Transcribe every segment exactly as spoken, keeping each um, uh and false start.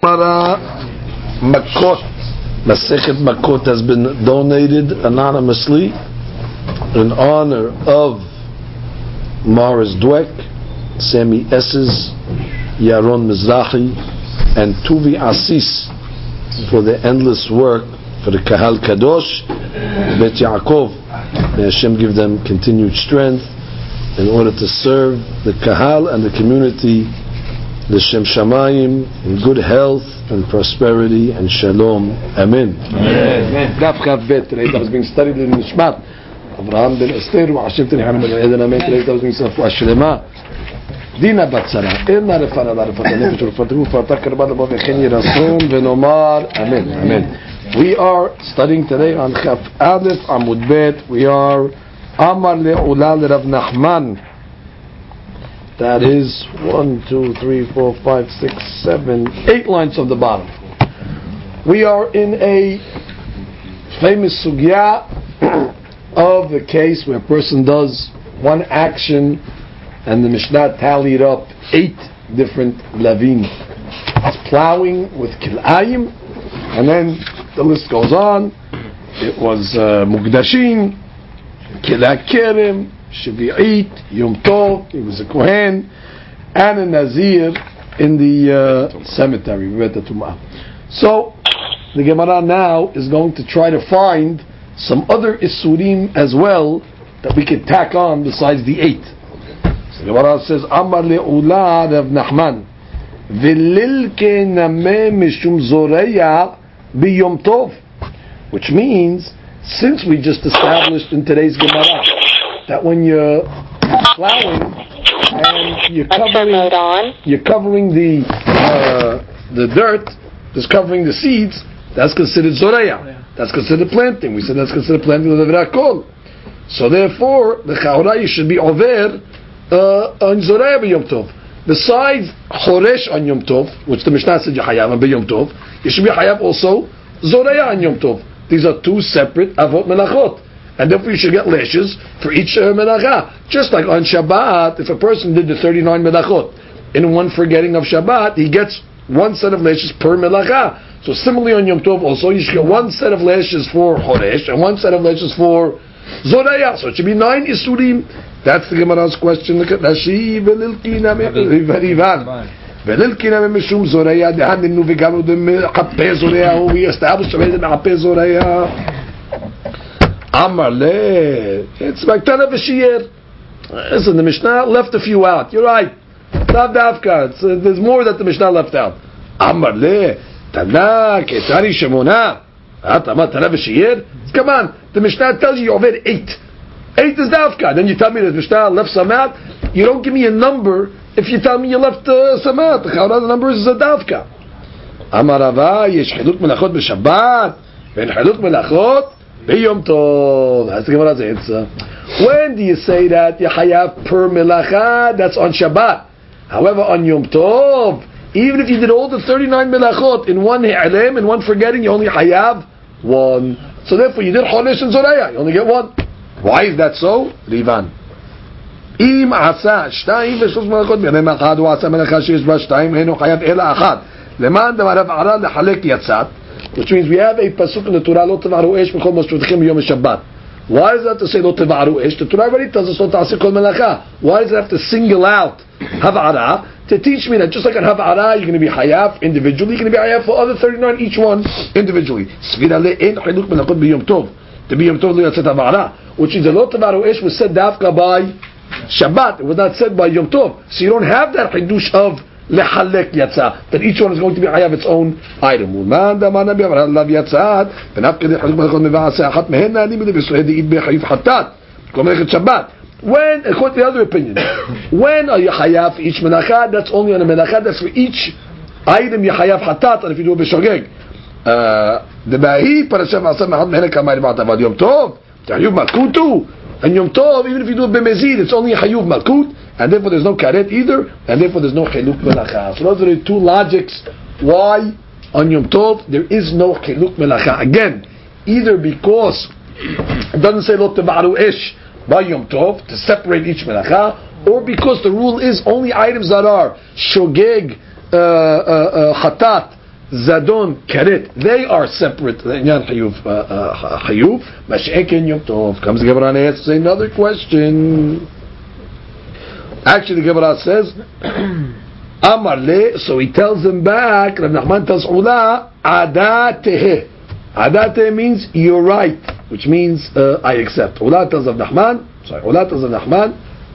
Gemara Makot, Masechet Makot has been donated anonymously in honor of Morris Dweck, Sammy Esses, Yaron Mizrahi, and Tuvi Asis for the endless work for the Kahal Kadosh, Bet Yaakov. May Hashem give them continued strength in order to serve the Kahal and the community, the Shem Shamayim, in good health and prosperity and Shalom. Amen. Amen. Daf Chav Bet. Today that was being studied in Nishmat Abraham ben Esther wa Hashem Tenichanu ben Eden. Amen. Today that was being studied for Shlema Dina Batzara. Inna refana la refata nefesh refatu fata karban above chen yirason venomar. Amen. Amen. We are studying today on Chaf Aleph Amud Bet. We are Amar le'ulal Rav Nachman. That is one, two, three, four, five, six, seven, eight lines from the bottom. We are in a famous sugya of the case where a person does one action and the Mishnah tallied up eight different lavim. It's plowing with kilayim, and then the list goes on. It was uh, mukdashim, kilak kerem, Shavi'it, Yom Tov, he was a Kohen, and a Nazir in the uh, cemetery. We read the Tumah. So, the Gemara now is going to try to find some other Isurim as well that we could tack on besides the eight. So the Gemara says, Amar le'ula Rav Nachman, V'lilke nameh mishum zoreya b'yom tov, which means, since we just established in today's Gemara, that when you're plowing and you're covering, you're covering the uh, the dirt, just covering the seeds, that's considered zoreya. That's considered planting. We said that's considered planting with the v'rakol. So therefore, the chaura should be over uh, on zoreya b'yom tov. Besides choresh on yom tov, which the Mishnah said you hayav on b'yom tov, you should be hayav also zoreya on yom tov. These are two separate avot melachot. And therefore you should get lashes for each uh, melacha. Just like on Shabbat, if a person did the thirty-nine melachot in one forgetting of Shabbat, he gets one set of lashes per melacha. So similarly on Yom Tov also, you should get one set of lashes for Choresh and one set of lashes for Zoraya. So it should be nine Isurim. That's the Gemara's question. Look at Rashi. Velilkina mishum Zoraya. Dehaninu v'galu d'me'apeh Zoraya. We established already me'apeh Zoraya. Amar le, it's Maktana v'shir. Listen, the Mishnah left a few out. You're right. Not dafka. Uh, there's more that the Mishnah left out. Amar le, Tana ketari shemona. Atama Tana v'shir. Come on, the Mishnah tells you you over eight. Eight is dafka. Then you tell me that the Mishnah left some out. You don't give me a number if you tell me you left uh, some out. The number is a dafka. Amar Rava, yesh chiluk melachot b'Shabbat, ve'en chiluk melachot B'yom Tov. That's the Gemara's answer. When do you say that you hayav per melacha? That's on Shabbat. However, on Yom Tov, even if you did all the thirty-nine melachot in one hi'alem, in one forgetting, you only hayav one. So therefore, you did chodesh and zoreya, you only get one. Why is that so? Rivan. Im asa shtayim v'shlosh melachot b'yamim achad u'asa melacha sheyesh ba shtayim eno hayav ela achad leman damarav ara lechalek yatzat. Which means we have a pasuk in the Torah, Lo tevaru esh b'chol mashputechem b'yom Shabbat. Why does it have to say Lo tevaru esh? The Torah already tells us Lo ta'aseh kol melacha. Why does it have to single out hav'ara to teach me that just like on hav'ara you're going to be hayaf individually, you're going to be hayaf for other thirty-nine each one individually. Svira le'en chiluk melachot b'yom tov. To be yom tov lo yatzet hav'ara, which is the Lo tevaru esh was said dafka by Shabbat. It was not said by Yom Tov. So you don't have that chidush of lehalek yatsa, that each one is going to be have its own item. When according to the other opinion, when are you hayav for each menacha? That's only on a menacha. That's for each item you hayav hatat, and if you do a b'shogeg, the bahi parashav asam mehad mehenek kamayim ba'atavad Yom Tov hayuv malkutu, and Yom Tov even if you do a b'mezid, it's only hayuv malkut. And therefore there's no karet either, and therefore there's no chiluk melacha. So those are the two logics why on Yom Tov there is no chiluk melacha. Again, either because it doesn't say lo tevaru esh by Yom Tov to separate each melacha, or because the rule is only items that are shogeg, uh, uh, uh, chatat, Zadon, Karet, they are separate. Inyan Hayuv, Hayuv, Mash'ekin Yom Tov. Comes the Gemara and asks another question. Actually, the Gemara says, Amar le, so he tells them back, Rav Nachman tells Ula, Adateh. Adateh means, you're right, which means, uh, I accept. Ula tells Rav Nachman, sorry, Ula tells Rav Nachman,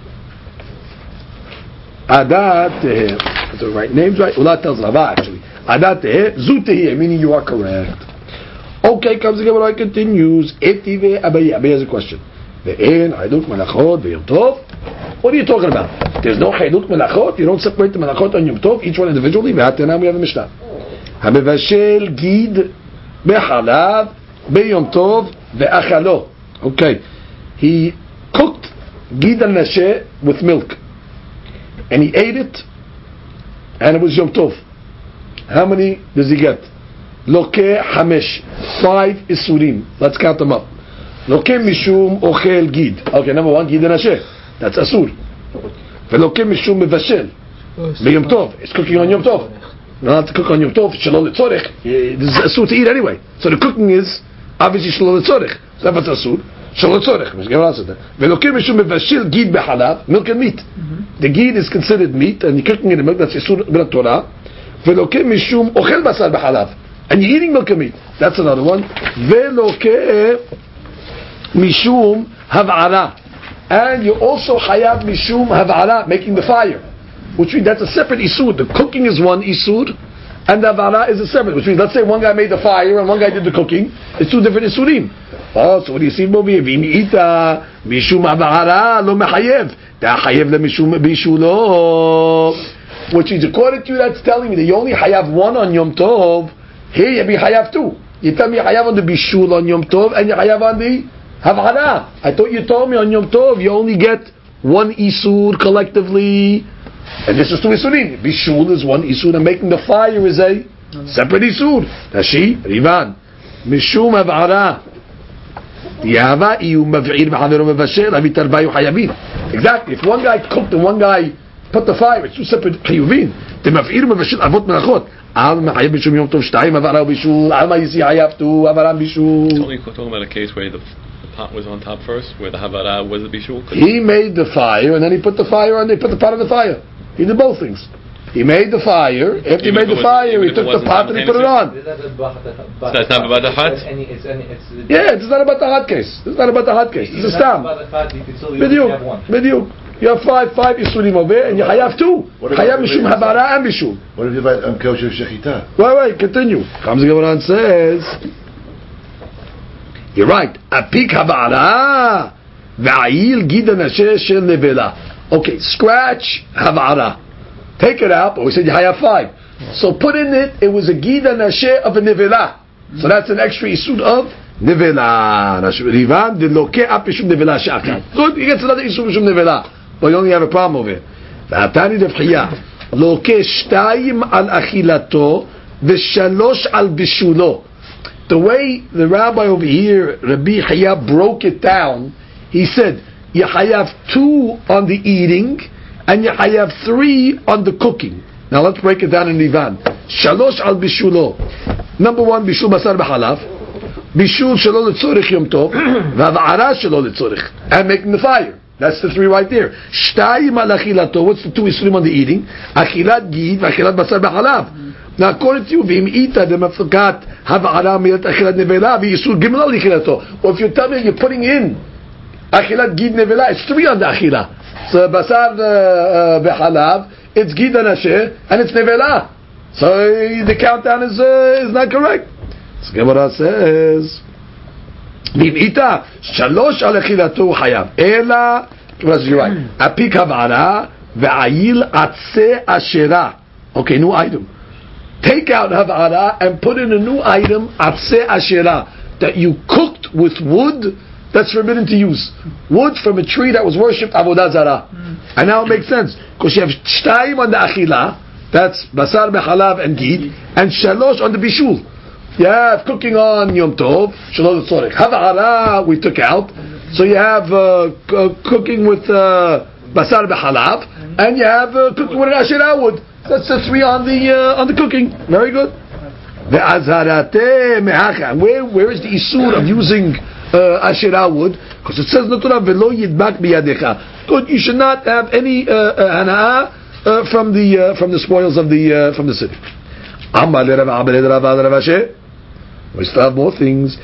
Adateh. The right names, right? Ula tells Rava, actually. Adateh, Zuteh, meaning you are correct. Okay, comes the Gemara, continues. Etive Abaye. Abaye has a question. Ve'en, Haiduk Melachot, Ve'yom Tov. What are you talking about? There's no Haiduk Melachot. You don't separate the Melachot and Yom Tov, each one individually. Ve'atenam, we have a Mishnah. Hamevashel Gid Be'chalav, Be'yom Tov, Ve'achalo. Okay. He cooked Gid al-Nasheh with milk. And he ate it, and it was Yom Tov. How many does he get? Loke Hamesh. Five Isurim. Let's count them up. Loke Mishum Ochel Gid. Okay, number one, Gid al-Nasheh. That's Asur. Veloke Mishum Mevashel. Yom Tov. It's cooking on Yom Tov. Not to cook on Yom Tov. Shalom Litzorech. This is Asur to eat anyway. So the cooking is obviously Shalom Litzorech. So that's Asur. Shalom Litzorech. Veloke Mishum Mevashel Gid Behalav. Milk and meat. The Gid is considered meat, and you're cooking it in milk. That's Asur B'nat Torah. Veloke Mishum Ochel Basar Behalav. And you're eating milk and meat. That's another one. Veloke Mishum Hav'ara. And you also Hayav Mishum Hav'ara, making the fire. Which means that's a separate Isur. The cooking is one Isur, and the Hav'ara is a separate. Which means, let's say one guy made the fire and one guy did the cooking. It's two different Isurim. Oh, so what do you see? V'im'ita Mishum Hav'ara lo mechayev. Da Hayev le Mishum Bishulo. Which is, according to you, that's telling me that you only Hayav one on Yom Tov. Here you be Hayav two. You tell me you Hayav on the Bishul on Yom Tov, and you Hayav on the Hav'ara. I thought you told me on Yom Tov you only get one Isur collectively, and this is two Isurim. Bishul is one Isur, and making the fire is a separate Isur. Rashi, Rivan, Mishum Hav'ara. Exactly. If one guy cooked and one guy put the fire, it's two separate Chiyuvin. The Mav'ir Mavashil Avot Melachot. Al Ma'ayib Bishum Yom Tov Shtayim Hav'ara Bishul. Al Ma'yisi Hayav Tu Hav'ara Bishul. You're talking about a case where the, the pot was on top first, where the Hav'ara was the Bishul. He made the fire, and then he put the fire on. They put the pot on the fire. He did both things. He made the fire. After he made the fire, he took the pot and he put it on. So that's not about the hot? Yeah, it's not about the hot case. It's not about the hot case. It's a stam. Bidiyuk. Bidiyuk. You have five, five Isurim over there, and you have two. Hayav Mishum Habara and Mishum. What if you buy um, kosher shechita? Wait, wait, continue. Comes the Gemara and says, you're right. Apik Habara Va'il Gida Nasheh Shel Nevela. Okay, scratch Havara. Take it out, but we said you have five. So put in it, it was a Gida Nasheh of a Nevela. So that's an extra Isud of Nevela. Rivan, the Loke Apishum Nevela Shaka. Good, he gets another Isud Mishum Nevela. But you only have a problem over here. V'atani Devchiyah. Loke Shtayim al Achilato, V'shalosh al Bishulo. The way the rabbi over here, Rabbi Chaya, broke it down, he said, you have two on the eating, and you have three on the cooking. Now let's break it down in Nivan. Shalosh al bishulo. Number one, bishul basar b'halav. Bishul shelo l'tzorich yom tov. V'av'ara shelo l'tzorich. And making the fire. That's the three right there. Shtayim al achilato. What's the two isurim on the eating? Achilat gid v'achilat basar b'halav. Now according to you, v'im ita demafkat hav'ara milat achilat nevela v'yisur gimel al achilato. Or if you tell me you're putting in achilat gid nevela, it's three on the achilah. So basar behalav, it's gid nasheh, and it's nevela. So the countdown is uh, is not correct. So Gemara says, "Bimita shalosh al achilato hayav ela." You're right. Apik havara ve'ayil atse ashera. Okay, new item. Take out havara and put in a new item atse ashera that you cooked with wood. That's forbidden to use. Wood from a tree that was worshipped, avodah zarah. Mm. And now it makes sense. Because you have shtayim on the achila, that's basar bechalav and gid, and shalosh on the bishul. You have cooking on Yom Tov, shalosh tzorech. Havara we took out. So you have uh, c- cooking with uh, basar bechalav, and you have uh, cooking with an asherah wood. That's the three on the uh, on the cooking. Very good. Ve'azharate me'acha. Where where is the isur of using uh, Asherah wood? Because it says in the Torah, "Velo yidbak biyadecha." Good, you should not have any uh, uh, hana'ah uh, from the uh, from the spoils of the uh, from the city. Amar le Rav Abba le Rav Rav Asher. We still have more things.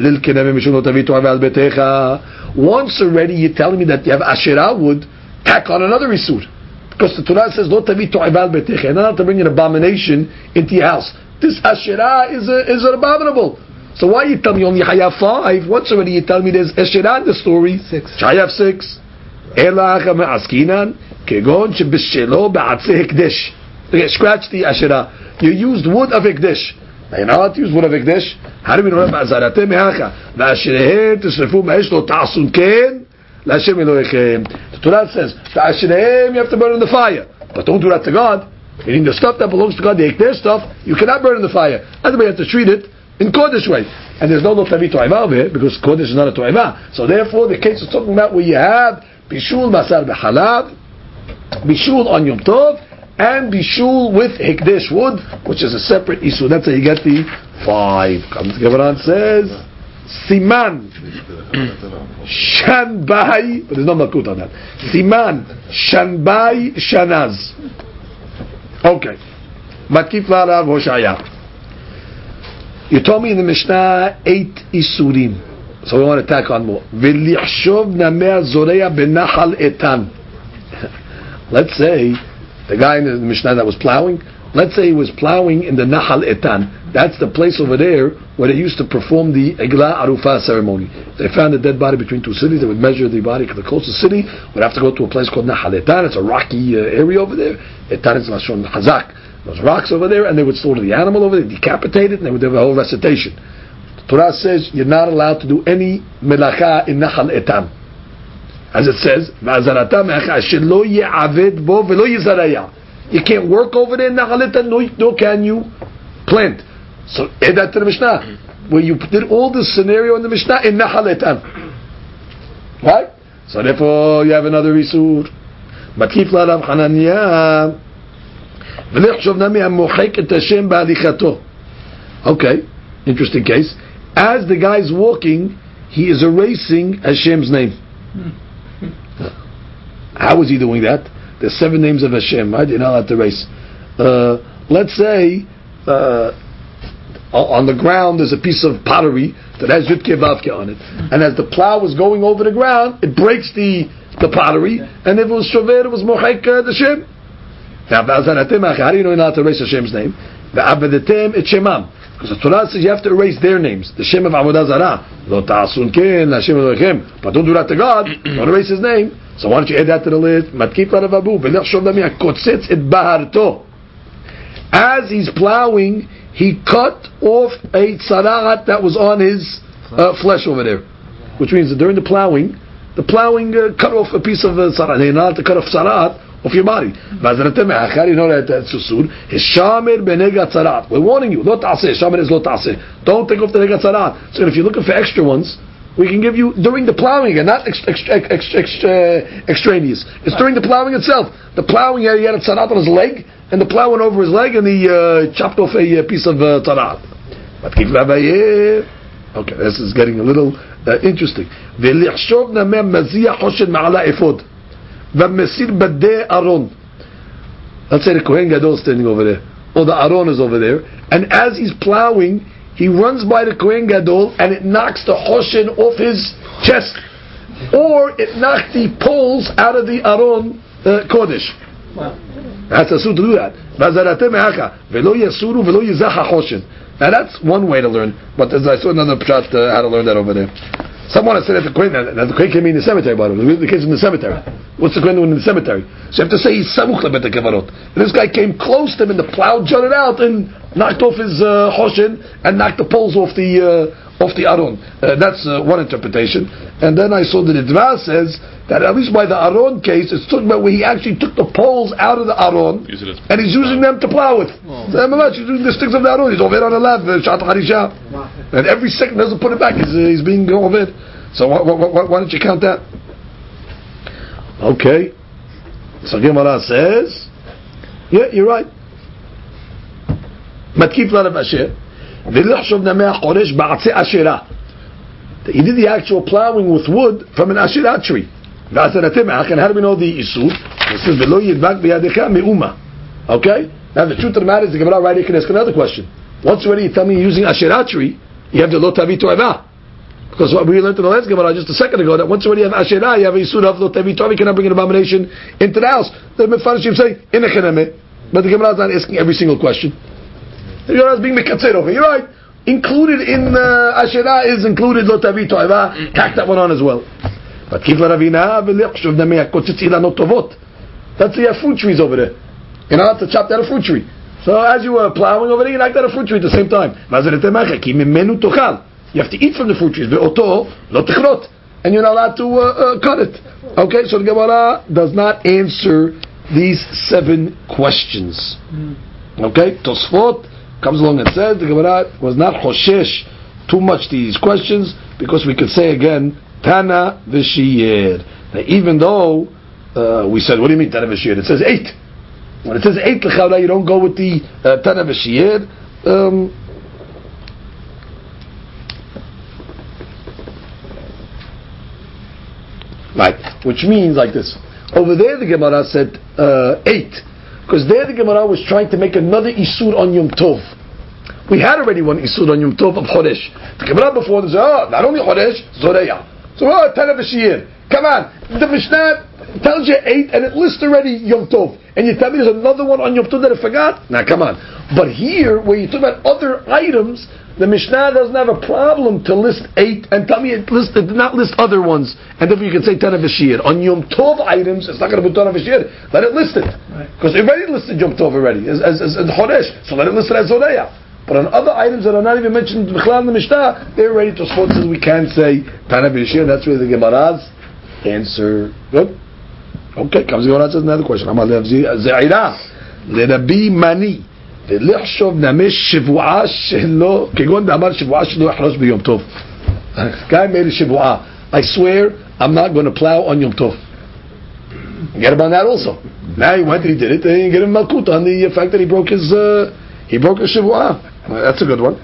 Once already you're telling me that you have Asherah wood, tack on another isur. Because the Torah says, "Lo tavi to'eval betecha." You're not to bring an abomination into your house. This Asherah is a, is an abominable. So why you tell me only Hayav five? Once already you tell me there's Asherah in the story. Six. Hayav six. Elach me'askinan kegon shebishelo be'atzeh hekdesh. Okay, scratch the Asherah. You used wood of hekdesh. Now you're not allowed to use wood of hekdesh. How do we know that? Azarate me'acha. Va'asherehem tisrefu ma'esh lo ta'asun ken la'Hashem Elohechem. The Torah says, Va'asherehem you have to burn in the fire. But don't do that to God. Meaning the stuff that belongs to God, the hekdesh stuff, you cannot burn in the fire. That's why you have to treat it in Kodesh way. And there's no no tavi to'eva over here, because Kodesh is not a to'eva. So therefore the case is talking about where you have bishul masar b'halav, bishul on Yom Tov, and bishul with hekdesh wood, which is a separate issue. That's how you get the five. Comes the Gemara and says, Siman Shanbai, but there's no makut on that. Siman Shanbai Shanaz. Okay. Matkif la'arav Hoshaya. You told me in the Mishnah eight isurim, so we want to tack on more. V'lichshov nameh zoreya benachal etan. Let's say the guy in the Mishnah that was plowing, let's say he was plowing in the Nahal Etan. That's the place over there where they used to perform the Eglah Arufah ceremony. They found a dead body between two cities. They would measure the body. The closest city would have to go to a place called Nahal Etan. It's a rocky uh, area over there. Etan is Lashon Hazak. Those rocks over there, and they would slaughter the animal over there, decapitate it, and they would have a whole recitation. The Torah says you're not allowed to do any melacha in Nahal Etan. As it says, you can't work over there in Nahal Etan, nor can you plant. So add that to the Mishnah, where you did all this scenario in the Mishnah in Nahal Etan. Right? So therefore you have another isur. Matkif la'arav Hananiah. Okay, interesting case. As the guy's walking, he is erasing Hashem's name. How is he doing that? There's seven names of Hashem, right? You're not allowed to erase. Uh, let's say uh, on the ground there's a piece of pottery that has Yudke Vavke on it, and as the plow is going over the ground, it breaks the the pottery, and if it was Shover, it was Mochek uh, the Shem. Now, how do you know you're not allowed to erase Hashem's name? It's Shemam. Because the Torah says you have to erase their names. The Shem of Avodah Zarah. Lo ta'asun ken, Hashem Elohechem. But don't do that to God. Don't erase His name. So why don't you add that to the list? Matkif la'arav Abu. V'lechshov namia kotzetz et baharto. As he's plowing, he cut off a tzaraat that was on his uh, flesh over there. Which means that during the plowing, the plowing uh, cut off a piece of uh, tzaraat. You're not allowed to cut off tzaraat of your body. You know that that's susur. Hishamer benega tzarat. We're warning you. Lo ta'aseh. Shamer is lo ta'aseh. Don't take off the nega tzarat. So if you're looking for extra ones, we can give you during the plowing and not ex- ex- ex- ex- ex- uh, extraneous. It's during the plowing itself. The plowing, he had a tzarat on his leg, and the plow went over his leg, and he uh, chopped off a uh, piece of uh, tzarat. Okay, this is getting a little uh, interesting. Let's say the Kohen Gadol is standing over there, or the Aron is over there, and as he's plowing, he runs by the Kohen Gadol, and it knocks the Hoshen off his chest, or it knocked the poles out of the Aron uh, Kodesh. Wow. That's a suit to do that. Now that's one way to learn, but as I saw another pshat uh, how to learn that over there. Someone has said that the Kohen, that the Kohen came in the cemetery, by the way. The case in the cemetery. What's the Kohen doing in the cemetery? So you have to say he's samuch lebet kevarot. And this guy came close to him, and the plow jutted out and knocked off his uh, hoshin and knocked the poles off the uh, off the aron. Uh, that's uh, one interpretation. And then I saw that the Dvar says that at least by the aron case, it's talking about where he actually took the poles out of the aron and he's using them to plow with. Oh. So, he's using the sticks of the aron. He's over on the left, shat harisha, and every second doesn't put it back. He's, uh, he's being over. So why, why, why don't you count that? Okay. So Gemara says, yeah, you're right. Matkif la'arav Asher. ולחשוב נמי החורש בעצי אשרה. He did the actual plowing with wood from an Asherah tree. And how do we know the Isur? It says, "V'lo yidbak b'yadecha me'uma." Okay? Now the truth of the matter is, the Gemara right here can ask another question. Once already you tell me you're using Asherah tree, you have the lo tavi to'eva. Because what we learned in the last Gemara just a second ago, that once already you have Asherah, you have a Isur of lo tavi to'eva, you cannot bring an abomination into the house. The Mefarshim say, "Inechaname," but the Gemara is not asking every single question. The Gemara is being mekatzer over. You're right. Included in uh, Asherah is included lo tavi to'eva. Tack that one on as well. But kif l'Ravina v'lichshuv namei hakotzitz ilanot tovot. That's the fruit trees over there. You're not allowed to chop down a fruit tree. So as you were plowing over there, you knocked down a fruit tree at the same time. You have to eat from the fruit trees. And you're not allowed to uh, uh, cut it. Okay, so the Gemara does not answer these seven questions. Okay, Tosfot comes along and says the Gemara was not choshesh too much to these questions, because we could say again, Tana v'shiyed. Now even though uh, we said, what do you mean Tana v'shiyed? It says eight. When it says eight l'chavla, you don't go with the uh, Tana v'shiyed. Um, right, which means like this. Over there the Gemara said uh, eight, because there the Gemara was trying to make another Isur on Yom Tov. We had already one Isur on Yom Tov of Chodesh. The Gemara before said, oh, not only Chodesh, Zoreya. So, oh, Tana v'shiyed. Come on, the Mishnah tells you eight, and it lists already Yom Tov, and you tell me there's another one on Yom Tov that I forgot? Now, come on. But here, where you talk about other items, the Mishnah doesn't have a problem to list eight, and tell me it, list, it did not list other ones, and therefore you can say Tana v'shiyed. On Yom Tov items, it's not going to be Tana v'shiyed. Let it list it, because it already listed Yom Tov already as as, as, as Chodesh, so let it list it as Zoreya. But on other items that are not even mentioned in the Mishnah, they're ready to spot says we can say Tana v'shiyed. That's where the Gemara's answer. Good. Okay. Comes the Gemara says another question. Amar Ze'ira leRabbi Mani v'lichshov namesh shivua shelo kegon damar shivua shelo yachrosh b'Yom Tov. Guy made a shivua. I swear I'm not going to plow on Yom Tov. Get about that also. Now he went and he did it. And he get him malkut on the fact that he broke his uh, he broke his shivua. That's a good one.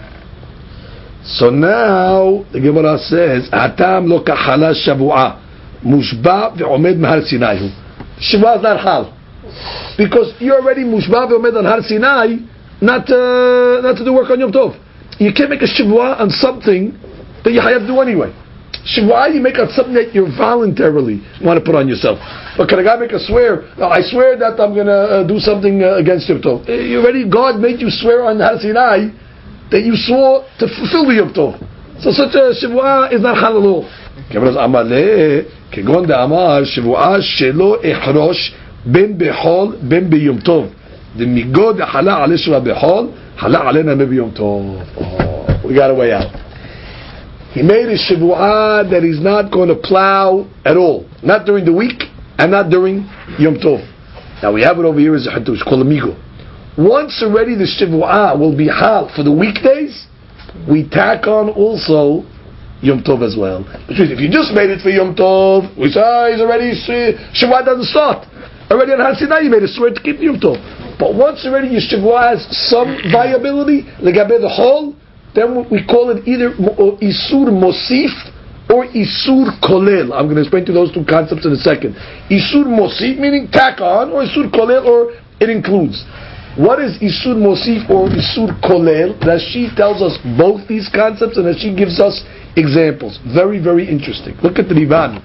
So now the Gemara says, "Atam lo kachala shavua mushba ve'omed mahar Sinai." Shivua is not hal, because you're already mushba ve'omed on Har Sinai, not uh, not to do work on Yom Tov. You can't make a shivua on something that you have to do anyway. Shivua you make on something that you voluntarily want to put on yourself. But can a guy make a swear? No, I swear that I'm going to uh, do something uh, against Yom Tov. You already, God made you swear on Har Sinai that you swore to fulfill the Yom Tov. So such a shivua is not halal at all. Gemara says, "Amale kegon de'amar shivua shelo echrosh ben behol ben b'Yom Tov. The migo de'hala ale sheva behol hala alena me b'Yom Tov." Oh, we got a way out. He made a shivua that he's not going to plow at all, not during the week and not during Yom Tov. Now we have it over here as a hadush called a migo. Once already the shivua will be hal for the weekdays, we tack on also Yom Tov as well. Which means if you just made it for Yom Tov, we say, oh, he's already, shivua doesn't start. Already on Har Sinai you made a swear to keep Yom Tov. But once already your shivua has some viability, legabe the whole, then we call it either Isur Mosif or Isur Kolel. I'm going to explain to those two concepts in a second. Isur Mosif meaning tack on, or Isur Kolel or it includes. What is Isur Mosif or Isur Kolel? Rashi tells us both these concepts and Rashi gives us examples. Very, very interesting. Look at the Rivan.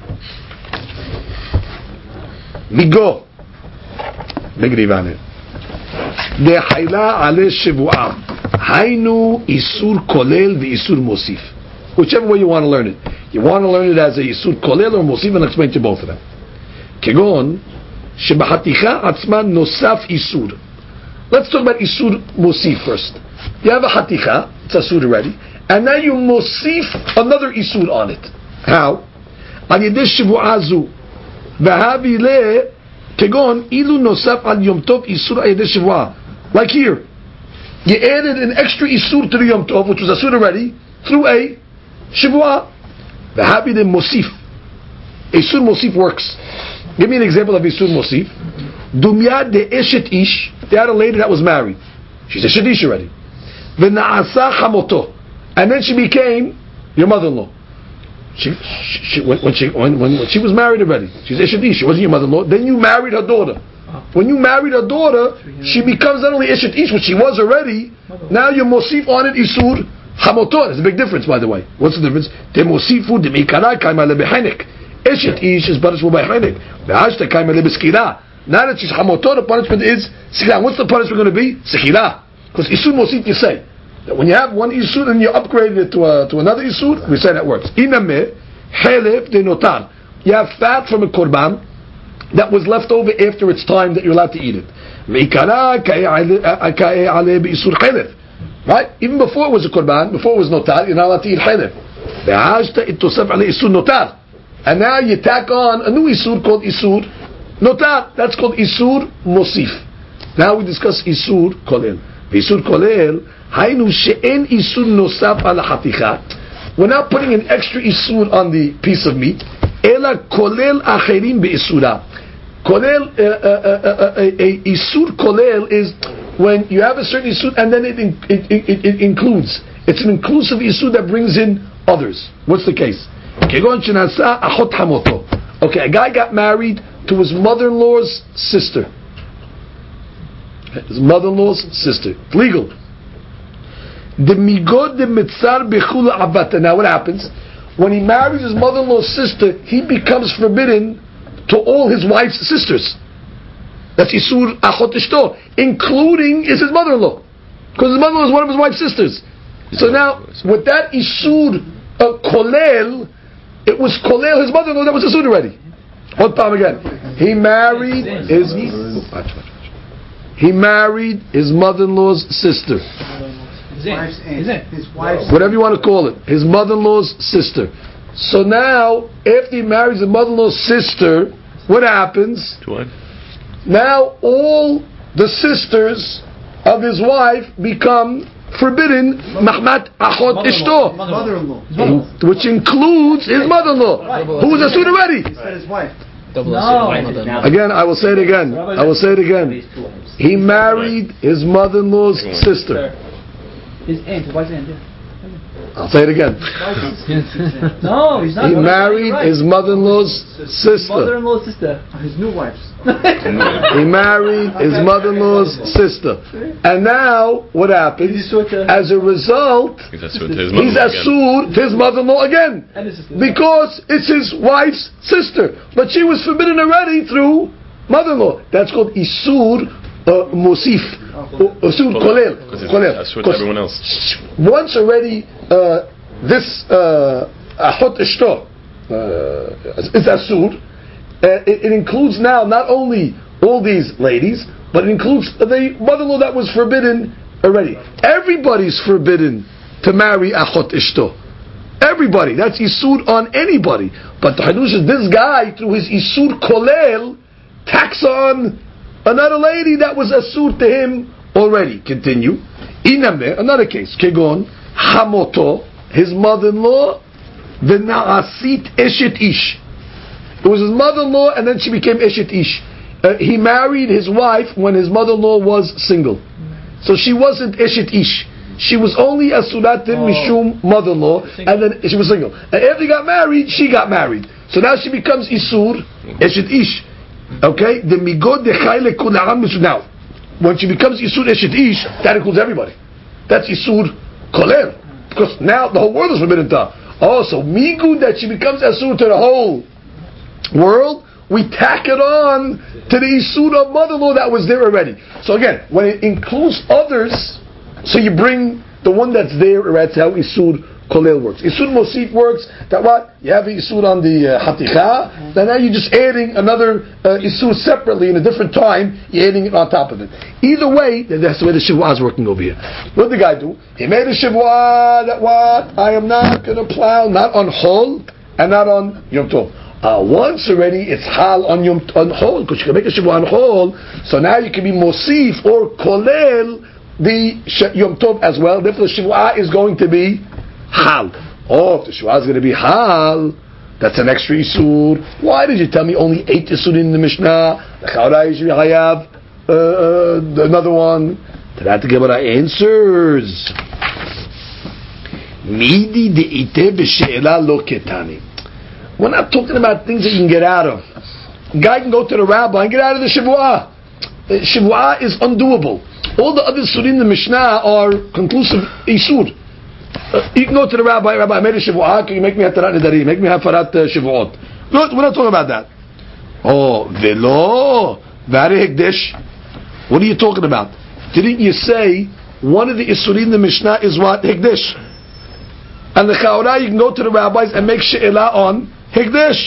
Migo. Big Rivan. Dehaila ale Shivu'ah. Hainu Isur Kolel the Isur Mosif. Whichever way you want to learn it. You want to learn it as a Isur Kolel or Mosif, and I'll explain to you both of them. Kegon Shebahaticha Atzman Nosaf Isur. Let's talk about Isur Mosif first. You have a Haticha, it's Asur already, and now you Mosif another Isur on it. How? Al Yedeh Shivu'ah Zu V'havi Le Kegon Ilu Nosaf Al Yom Tov Isur Al Yedeh Shivu'ah. Like here. You added an extra Isur to the Yom Tov, which was Asur already, through a Shivu'ah. The happy the Mosif. Isur Mosif works. Give me an example of Isur Mosif. Dumya de Eshet Ish. They had a lady that was married. She's a Shadish already. v'na'asa chamoto, and then she became your mother-in-law. She, she, when, when she when, when, when she was married already, she's Eshet Ish. She wasn't your mother-in-law. Then you married her daughter. When you married her daughter, she becomes not only Eshet Ish, which she was already. Now you mosif on it Isur Chamoto. There's a big difference, by the way. What's the difference? They mosifu de meikara kaima lebehenek. Eshet Ish is punishable by henek. Behashta kaima lebeskira. Now that she's Chamoto, the punishment is Sekira. What's the punishment going to be? Sekira. Because Isur mosif, you say that when you have one Isur and you upgrade it to a, to another Isur, we say that works. Inameh Helef de notar. You have fat from a korban that was left over after its time that you're allowed to eat it. Right? Even before it was a korban, before it was notar, you're not allowed to eat helef. And now you tack on a new isur called isur notar. That's called isur mosif. Now we discuss isur kolel. Isur kolel, haynu she'en isur nosaf ala hatichat. We're not putting an extra isur on the piece of meat. Ela kolel acherim be'isura. Kolel, uh, uh, uh, uh, a isur kolel is when you have a certain isur and then it, it, it, it, it includes. It's an inclusive isur that brings in others. What's the case? Okay, a guy got married to his mother-in-law's sister. His mother-in-law's sister. It's legal. The migod de mitzar bechula abata. Now what happens? When he marries his mother-in-law's sister, he becomes forbidden to all his wife's sisters. That's Isur Achot Ishto, including is his mother-in-law, because his mother-in-law is one of his wife's sisters. So now, with that Isur uh, Kolel, it was Kolel, his mother-in-law, that was Isur already. One time again, he married his he married his mother-in-law's sister. His wife's, whatever you want to call it, his mother-in-law's sister. So now, after he marries his mother-in-law's sister, what happens? Now all the sisters of his wife become forbidden, Mahmat Achot Ishto, which includes his mother-in-law, who was a suit already. His wife. No. Again, I will say it again. I will say it again. He married his mother-in-law's sister. His aunt, his wife's aunt. Yeah. I'll say it again. No, he's not. He married right. his mother-in-law's sister. Mother-in-law's sister. His new wife's. He married his mother-in-law's sister. And now, what happens? As a result, he's assured his mother-in-law again. Because it's his wife's sister. But she was forbidden already through mother-in-law. That's called Isur uh, Mosif. Isur Kolel. Kolel. Everyone else. Once already, uh, this Achot Ishto is Asur. Uh, it, it includes now not only all these ladies, but it includes the mother-in-law that was forbidden already. Everybody's forbidden to marry Achot Ishto. Everybody. That's Isur on anybody. But the Hadush is this guy, through his Isur Kolel, tacks on another lady that was Asur to him already. Continue. Iname, another case. Kegon, Hamoto, his mother-in-law, the Na'asit Eshet Ish. It was his mother-in-law, and then she became Eshet Ish. Uh, he married his wife when his mother-in-law was single. So she wasn't Eshet Ish. She was only Asuratim Mishum mother-in-law, and then she was single. And after he got married, she got married. So now she becomes Isur Eshet Ish. Okay? The Migod Dechayle Kula'am Mishum. Now, when she becomes Isur Eshet Ish, that includes everybody. That's Isur Kolel. Because now the whole world is forbidden to her. Oh, so Migud that she becomes Asur to the whole world, we tack it on to the Isur of mother-in-law that was there already. So again, when it includes others, so you bring the one that's there, that's how Isur Kolel works. Isur Mosif works, that what? You have Isur on the uh, Haticha, then now you're just adding another uh, Isur separately in a different time, you're adding it on top of it. Either way, that's the way the Shivua is working over here. What did the guy do? He made a Shivua that what? I am not going to plow, not on Chol, and not on Yom Tov. Uh, once already, it's hal on yom on chol, because you can make a shivua on chol. So now you can be mosif or kolel the yom tov as well. Therefore, the shivua is going to be hal. Oh, if the shivua is going to be hal, that's an extra isur. Why did you tell me only eight isur in the Mishnah? The chaurai should have uh, another one. To that the Gemara answers, Midi de'ite b'she'ela lo ketani. We're not talking about things that you can get out of. A guy can go to the rabbi and get out of the Shivu'ah. Shivu'ah is undoable. All the other surim in the Mishnah are conclusive isur. Uh, you can go to the rabbi, Rabbi, I made a Shivu'ah, can you make me hatarat nedarim, make me hafarat uh, Shivu'ot. Good, we're not talking about that. Oh, velo, vari hekdesh. What are you talking about? Didn't you say one of the isurim in the Mishnah is what? Hekdesh. And the Chaura, you can go to the rabbis and make she'ela on hekdesh.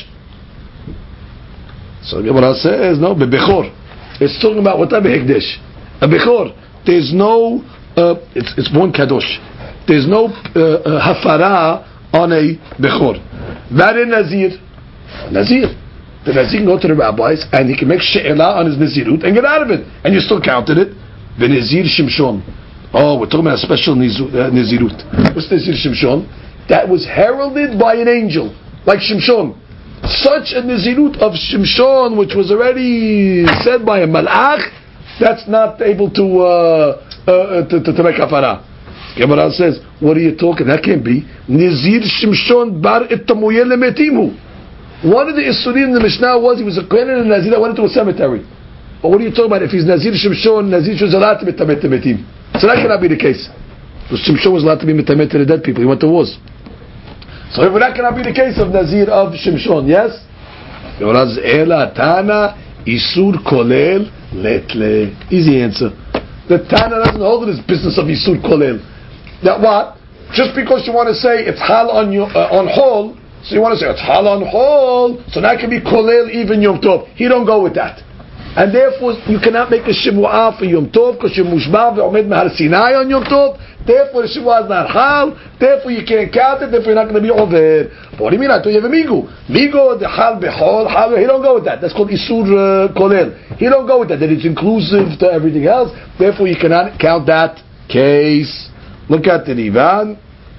So Gemara says, no, bebechor. It's talking about what type of hekdesh? A bechor. There's no, uh, it's, it's one kadosh. There's no uh, uh, hafara on a bechor. Vari nazir. Nazir. The nazir can go to the rabbis and he can make she'ela on his nazirut and get out of it. And you still counted it. V'nazir shimshon. Oh, we're talking about a special nazirut. What's nazir shimshon? That was heralded by an angel, like Shimshon. Such a nazirut of Shimshon, which was already said by a malach, that's not able to uh, uh, to, to, to make kafara. Gemara says, what are you talking? That can't be. Nazir Shimshon bar itamuye lemetimu. One of the isurim in the Mishnah was he was a kohen and a nazir that went into a cemetery. But what are you talking about? If he's nazir Shimshon, nazir shuzalat mitamet metim. So that cannot be the case. Because Shimshon was allowed to be mitamet to the dead people. He went to wars. So if that cannot be the case of nazir of Shimshon, yes? Yoraz ela tana isur kolel letle. Easy answer. The Tana doesn't hold this business of isur kolel. That what? Just because you want to say it's hal on you, uh, on hol, so you want to say it's hal on hol, so that can be kolel even Yom Tov. He don't go with that. And therefore, you cannot make a shivu'ah for Yom Tov because you're mushba ve'omed mehar Sinai on Yom Tov. Therefore, the shivu'ah is not hal. Therefore, you can't count it. Therefore, you're not going to be over. But what do you mean? I thought you have a migu. Migu, the hal bechol, hal. He don't go with that. That's called isur uh, kolel. He don't go with that. That it's inclusive to everything else. Therefore, you cannot count that case. Look at the Rivan.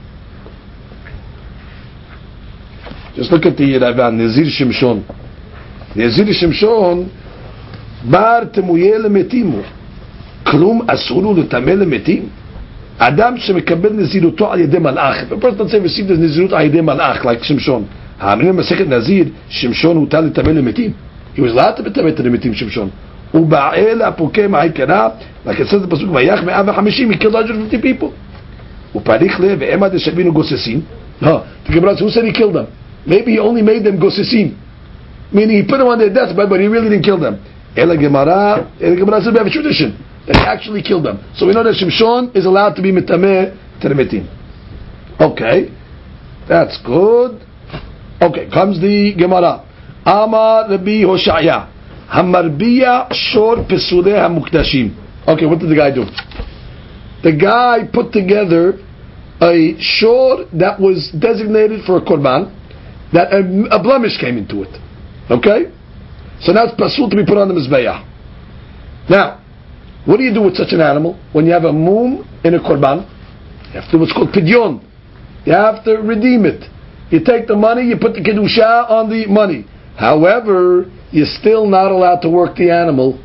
Just look at the Rivan. Nazir Shimshon. Nazir Shimshon. בר תמויה למתימו כלום אסור לו לטמא למתים אדם שמקבל נזירותו על ידי מלאך a person that received his נזירות על ידי מלאך like שמשון האמרים במסכת נזיר שמשון הוטל לטמא למתים he was allowed to be טמא למתים שמשון ובעל הפוקה מעי קנה like it says the pasuk ויח מאה וחמישים he killed one hundred fifty people ופריך לה ואמה דשבינו גוססים the Gemara says who said he killed them maybe he only made them גוססים meaning he put them on their deathbed but he really didn't kill them Ela Gemara, Ela Gemara says we have a tradition that he actually killed them. So we know that Shimshon is allowed to be mitameh to the metim. Okay, that's good. Okay, comes the Gemara. Amar Rabbi Hoshaya, Hamarbiya Shor Pesudeh Hamukdashim. Okay, what did the guy do? The guy put together a shor that was designated for a korban, that a, a blemish came into it. Okay. So now it's pasul to be put on the mizbeah. Now, what do you do with such an animal when you have a mum in a korban? You have to do what's called pidyon. You have to redeem it. You take the money, you put the kedusha on the money. However, you're still not allowed to work the animal.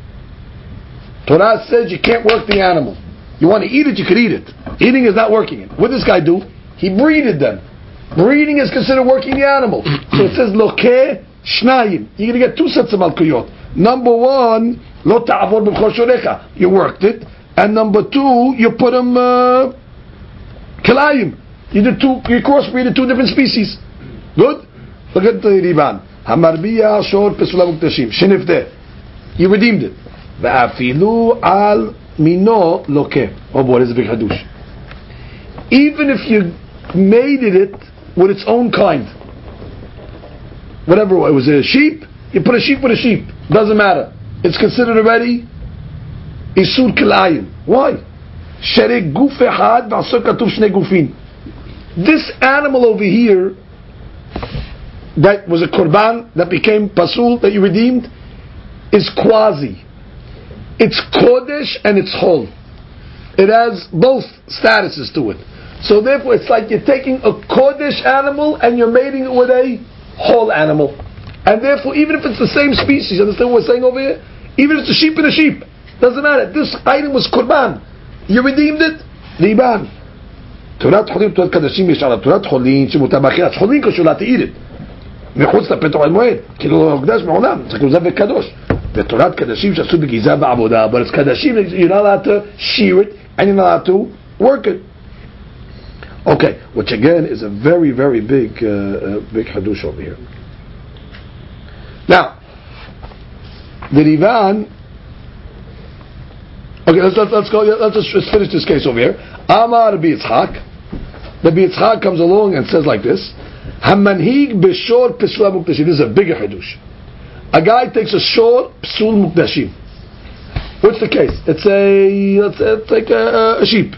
Torah says you can't work the animal. You want to eat it, you could eat it. Eating is not working it. What did this guy do? He breeded them. Breeding is considered working the animal. So it says lokeh Shnayim. You're going to get two sets of malkuyot. Number one, lo ta'avor b'chor shorecha. You worked it. And number two, you put them uh, kilayim. You did two. You crossbreeded two different species. Good. Look at the Rivan. Hamarbiya shor pesula muktashim. Shenifte. You redeemed it. Va'afilu al mino lokeh. Oh boy, this is a big hadush. Even if you mated it with its own kind. Whatever it was, a sheep, you put a sheep with a sheep. Doesn't matter. It's considered already isur kilayim. Why? Sherek guf echad v'asor katuv shnei gufin. This animal over here, that was a korban that became pasul that you redeemed, is quasi. It's kodesh and it's hol. It has both statuses to it. So therefore, it's like you're taking a kodesh animal and you're mating it with a whole animal, and therefore even if it's the same species, understand what we're saying over here? Even if it's a sheep and a sheep, doesn't matter. This item was korban. You redeemed it. Riban. Turat Cholim, Turat Kadashim, Yishara, Turat Cholim, Shimuta Bachia, Cholim, because you're allowed to eat it. מחוץ לפתח המועד, כאילו לא הוקדש מעולם, צריך לזה וקדוש. ותורת קדשים שעשו בגזע בעבודה, but it's קדשים, you're not allowed to shear it, and you're not allowed to work it. Okay, which again is a very, very big, uh, uh, big hadush over here. Now, the Rivan, okay, let's, let's, let's go, let's just let's finish this case over here. Amar Rabbi Yitzchak, Rabbi Yitzchak comes along and says like this, Hamanhig b'shor psul mukdashim. This is a bigger hadush. A guy takes a shor psul mukdashim. What's the case? It's a let's say it's like a, a sheep.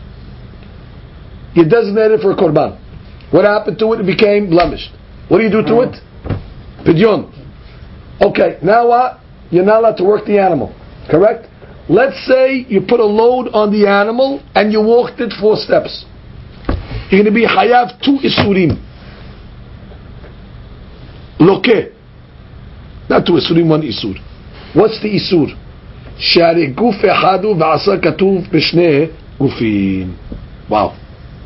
You designate it for a korban. What happened to it? It became blemished. What do you do to it? Pidyon. Okay. Now what? You're not allowed to work the animal. Correct? Let's say you put a load on the animal and you walked it four steps. You're going to be hayav two isurim. Loke. Not two isurim, one isur. What's the isur? Shari guf echadu v'asa katuv b'shnei gufim. Wow.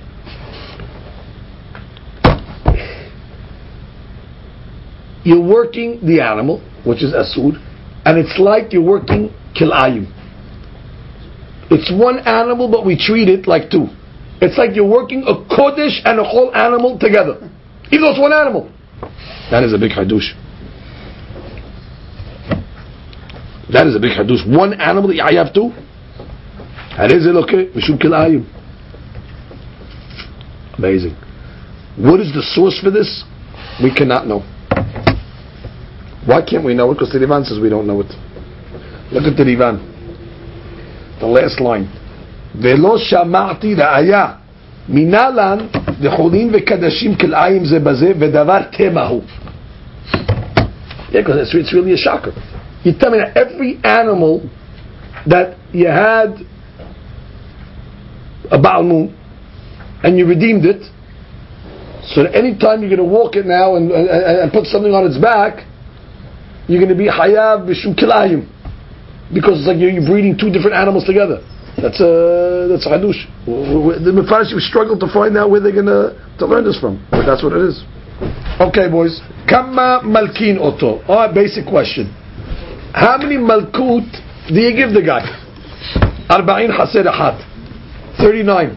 You're working the animal, which is asur, and it's like you're working kilayim. It's one animal, but we treat it like two. It's like you're working a kodesh and a whole animal together. Even though it's one animal. That is a big hadush. That is a big hadush. One animal that I have two. That is it, okay? We should kill ayim. Amazing. What is the source for this? We cannot know. Why can't we know it? Because the Rivan says we don't know it. Look at the Rivan. The last line. Velo shama'ti ra'aya minalan dechulin v'kadashim kil'ayim ze bazeh v'davar temahu. Yeah, because it's, it's really a shocker. You tell me that every animal that you had a Baal Moon and you redeemed it, so that any time you're going to walk it now and, and, and put something on its back, you're going to be hayav b'shum kilayim, because it's like you're, you're breeding two different animals together. That's a that's a hadush. The Mepharshim struggle to find out where they're going to to learn this from, but that's what it is. Okay, boys. Kama malkin oto. All right, basic question. How many malkut do you give the guy? Arba'in haser ahad. Thirty-nine.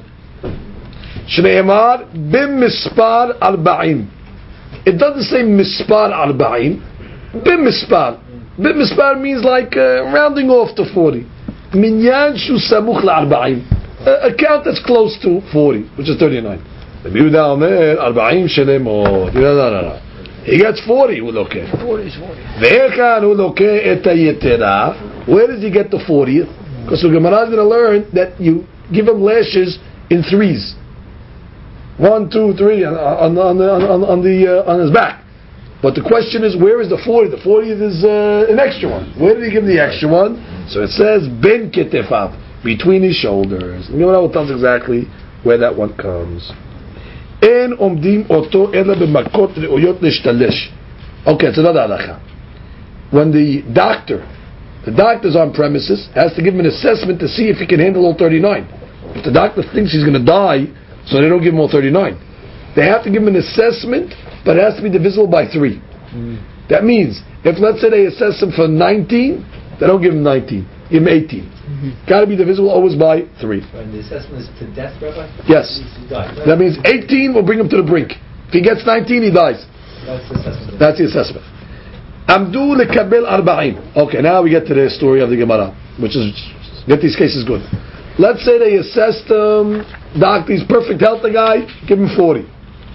Shneimar bim mispar arba'in. It doesn't say mispar arba'in. Bim mispar. Bim mispar means like uh, rounding off to forty. Minyan shu samuch la'arba'in. A count that's close to forty, which is thirty-nine. The Yehuda Omer arba'in shelemot. No, no, no. He gets forty. Okay. forty is forty. Ve'echan uloke et hayetera. Where does he get the fortieth? Because the Gemara is going to learn that you give him lashes in threes. One, two, three on, on, on, on, on the uh, on his back. But the question is, where is the forty? The fortieth is uh, an extra one. Where did he give the extra one? So it says ben ketefav, between his shoulders. The Gemara will tell us exactly where that one comes. En omdim oto ela b'makot re'uyot nishtalesh. Okay, it's another halakha. When the doctor, the doctor's on premises, has to give him an assessment to see if he can handle all thirty-nine. If the doctor thinks he's going to die, so they don't give him all thirty-nine. They have to give him an assessment, but it has to be divisible by three. Mm. That means, if let's say they assess him for nineteen, they don't give him nineteen, give him eighteen. Mm-hmm. Got to be divisible always by three. And the assessment is to death, Rabbi? Yes. He dies, right? That means eighteen will bring him to the brink. If he gets nineteen, he dies. That's the assessment. That's the assessment. Amdu lekabel arba'in. Okay, now we get to the story of the Gemara, which is, get these cases good. Let's say they assessed him, um, doctor, he's perfect health, the guy, give him forty.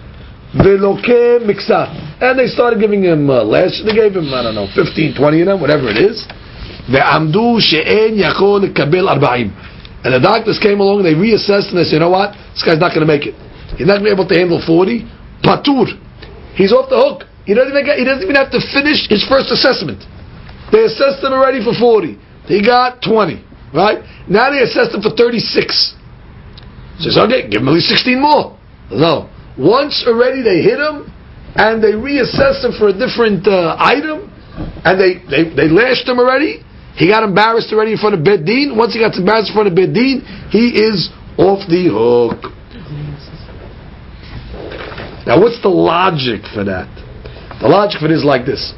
Veloke miksat. And they started giving him uh, less, they gave him, I don't know, fifteen, twenty of them, whatever it is. Ve'amdu she'en yachol lekabel arba'in. And the doctors came along and they reassessed and they said, you know what, this guy's not going to make it. He's not going to be able to handle forty. Patur. He's off the hook. He doesn't even, he doesn't even have to finish his first assessment. They assessed him already for forty. He got twenty. Right? Now they assessed him for thirty-six. Says, okay, give him at least sixteen more. No. Once already they hit him, and they reassessed him for a different uh, item, and they, they, they lashed him already, He got embarrassed already in front of Beit Din. Once he got embarrassed in front of Beit Din, he is off the hook. Now, what's the logic for that? The logic for it is like this.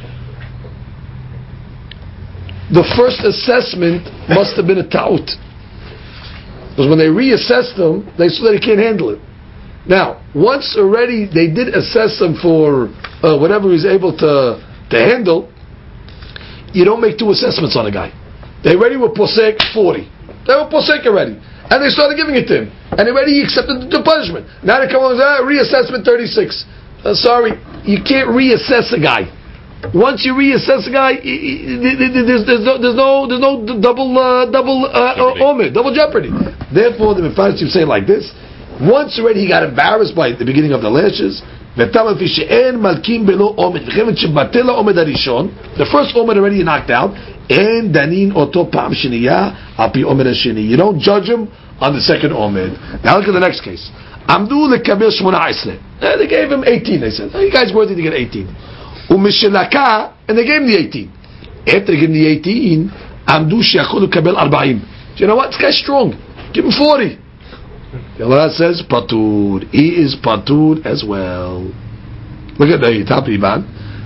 The first assessment must have been a ta'ut. Because when they reassessed him, they saw that he can't handle it. Now, once already they did assess him for uh, whatever he's able to, to handle, you don't make two assessments on a guy. They already were posek forty. They were posek already. And they started giving it to him. And already he accepted the punishment. Now they come on and say, ah, reassessment thirty-six. Uh, sorry, you can't reassess a guy. Once you reassess a guy, there's, there's no there's no there's no double uh, double uh, omid, double jeopardy. Therefore, the Mefarshim say like this: once already he got embarrassed by the beginning of the lashes. The first omid already knocked out, and danin oto pam sheniya api omid sheni. You don't judge him on the second omid. Now look at the next case. Amdu lekabel shmona esrei. They gave him eighteen. They said, oh, "You guys worthy to get eighteen." Umishilaka, and they gave him the eighteen. After they gave him the eighteen, Amdu sheyachol lekabel arbaim. You know what? This guy's strong. Give him forty. The Allah says patur. He is patur as well. Look at the top Iban.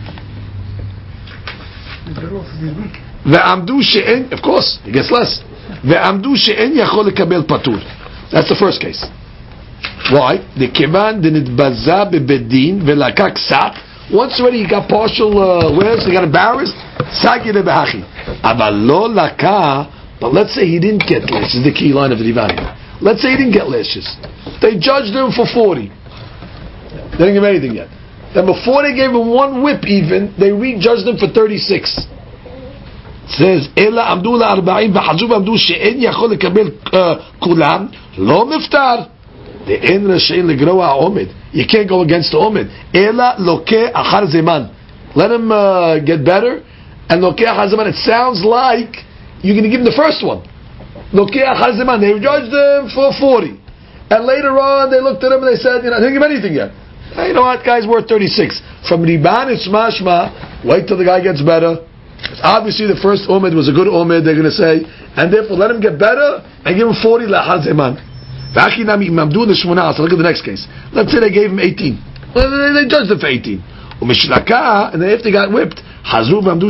Ve'amdu she'en. Of course, he gets less. Ve'amdu she'en yachol lekabel patur. That's the first case. Why? The kivan dinitbaza bebedin velaka ksat. Once already he got partial uh, wares, he got embarrassed. Sagi lebehachi. Avalo laka. But let's say he didn't get lashes. This is the key line of the divan. Let's say he didn't get lashes. They judged him for forty. They didn't give him anything yet. Then before they gave him one whip even, they rejudged him for thirty-six. It says, Ela amdu la arba'im v'hazub amdu she'en yachol lekabel kulam lo miftar. The en rashein legroa omid. You can't go against the omid. Ela loke achar zeman. Let him uh, get better. And loke achar zeman. It sounds like you're going to give him the first one. Loke achar zeman. They judged him for forty. And later on, they looked at him and they said, you know, I didn't give him anything yet. Hey, you know what? Guy's worth thirty-six. From Riban, it's mashma. Wait till the guy gets better. Obviously, the first omid was a good omid, they're going to say. And therefore, let him get better and give him forty la'achar zeman. Look at the next case. Let's say they gave him eighteen. Well, they judged him for eighteen. And then if they got whipped, unbelievable.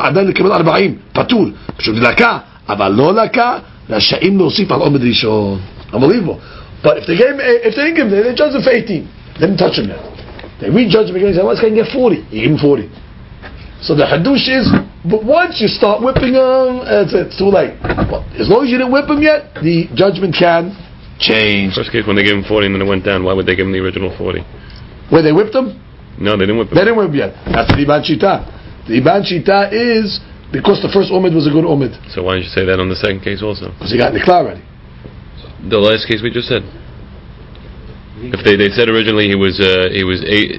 But if they gave him, if they didn't give him, they judged him for eighteen. They didn't touch him yet. They rejudged him again. They said, "Well, this guy can get forty." He gave him forty. So the hadush is, but once you start whipping him, it's, it's too late. But as long as you didn't whip him yet, the judgment can change. First case when they gave him forty and then it went down, why would they give him the original forty? Where they whipped him? No, they didn't whip him. They didn't whip him yet. That's the Iban Shita. The Iban Shita is because the first omid was a good omid. So why didn't you say that on the second case also? Because he got Nikla already. The last case we just said. If they, they said originally he was uh, he was eight.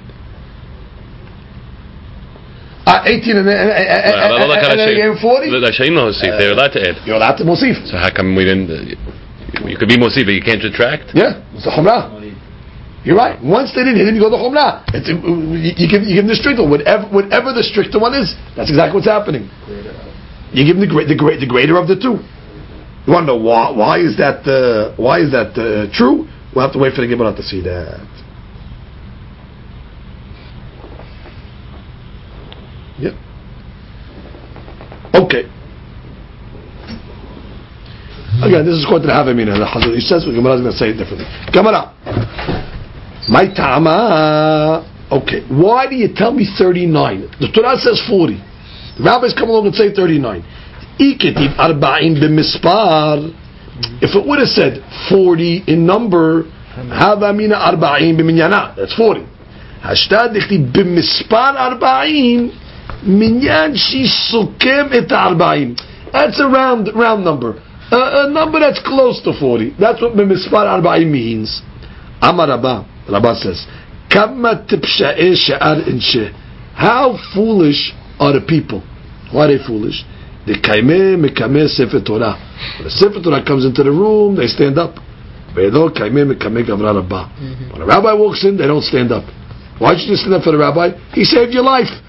Uh, eighteen and then, and, and, and, and then he gave him forty? They're allowed to add. You're allowed to Mosif. So how come we didn't... Uh, you could be Mosif, but you can't retract? Yeah, it's the Chumrah. You're right. Once they didn't hit him, you go to the Chumrah. It's, you, you, give, you give him the stricter one. Whatever, whatever the stricter one is, that's exactly what's happening. You give him the, the, the, the greater of the two. You want to know why, why is that, uh, why is that uh, true? We'll have to wait for the Gemara to see that. Yep. Okay. Again, this is quite the Havamina. He says the Gemara is going to say it differently. Gemara. My Tama. Okay. Why do you tell me thirty-nine? The Torah says forty. The rabbis come along and say thirty-nine. Iketiv arba'in b'mispar. If it would have said forty in number, Havamina arba'in b'minyana. That's forty. Hashtad dichti b'mispar arba'in. Minyan shi sukem et arba'im. That's a round round number, uh, a number that's close to forty. That's what b'mispar arba'im means. Amar Rabba, Rabba says, Kama tipsha'e she'ar inshe. How foolish are the people? Why are they foolish? The kaimeh mekameh sefer Torah. When the sefer Torah comes into the room, they stand up. Ve'lo kaimeh mekameh gavra Rabba. When a rabbi walks in, they don't stand up. Why should you stand up for the rabbi? He saved your life.